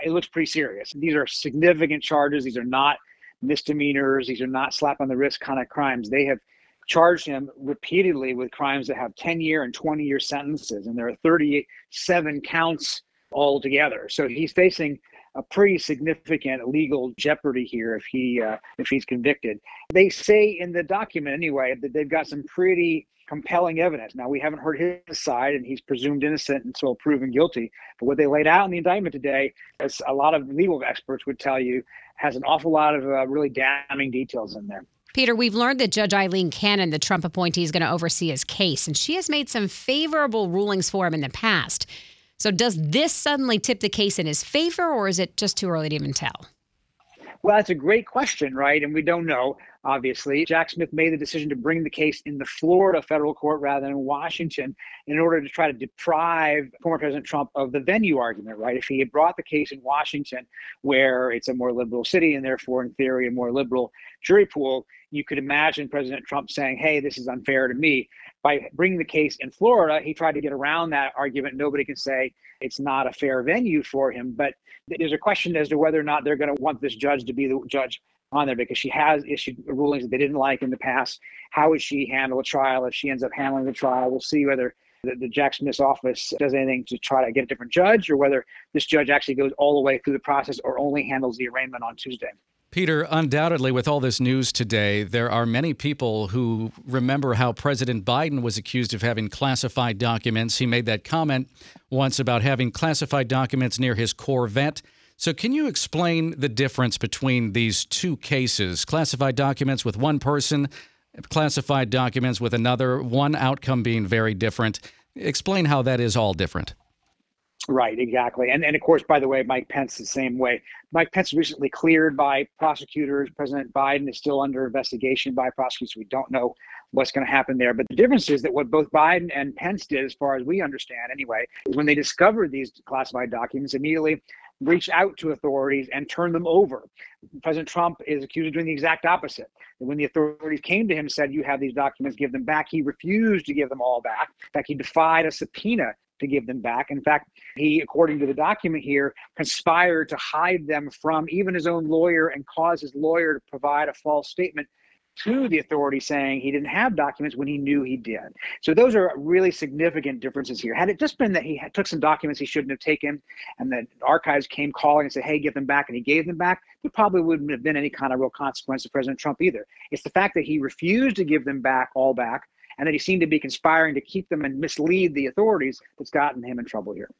it looks pretty serious. These are significant charges. These are not misdemeanors. These are not slap on the wrist kind of crimes. They have charged him repeatedly with crimes that have 10-year and 20-year sentences, and there are 37 counts altogether. So he's facing a pretty significant legal jeopardy here if he's convicted. They say in the document anyway that they've got some pretty compelling evidence. Now, we haven't heard his side, and he's presumed innocent until proven guilty. But what they laid out in the indictment today, as a lot of legal experts would tell you, has an awful lot of really damning details in there. Peter, we've learned that Judge Eileen Cannon, the Trump appointee, is going to oversee his case, and she has made some favorable rulings for him in the past. So does this suddenly tip the case in his favor, or is it just too early to even tell? Well, that's a great question, right? And we don't know, obviously. Jack Smith made the decision to bring the case in the Florida federal court rather than Washington in order to try to deprive former President Trump of the venue argument, right? If he had brought the case in Washington, where it's a more liberal city and therefore, in theory, a more liberal jury pool, you could imagine President Trump saying, hey, this is unfair to me. By bringing the case in Florida, he tried to get around that argument. Nobody can say it's not a fair venue for him. But there's a question as to whether or not they're going to want this judge to be the judge on there, because she has issued rulings that they didn't like in the past. How would she handle a trial if she ends up handling the trial? We'll see whether the Jack Smith's office does anything to try to get a different judge, or whether this judge actually goes all the way through the process or only handles the arraignment on Tuesday. Peter, undoubtedly, with all this news today, there are many people who remember how President Biden was accused of having classified documents. He made that comment once about having classified documents near his Corvette. So can you explain the difference between these two cases? Classified documents with one person, classified documents with another, one outcome being very different. Explain how that is all different. Right, exactly. And of course, by the way, Mike Pence the same way. Mike Pence recently cleared by prosecutors. President Biden is still under investigation by prosecutors. We don't know what's going to happen there. But the difference is that what both Biden and Pence did, as far as we understand anyway, is when they discovered these classified documents, immediately reached out to authorities and turned them over. President Trump is accused of doing the exact opposite. And when the authorities came to him and said, you have these documents, give them back, he refused to give them all back. In fact, he defied a subpoena to give them back. In fact, he, according to the document here, conspired to hide them from even his own lawyer and cause his lawyer to provide a false statement to the authority saying he didn't have documents when he knew he did. So those are really significant differences here. Had it just been that he took some documents he shouldn't have taken and the archives came calling and said, hey, give them back, and he gave them back, there probably wouldn't have been any kind of real consequence to President Trump either. It's the fact that he refused to give them back, all back, and that he seemed to be conspiring to keep them and mislead the authorities that's gotten him in trouble here.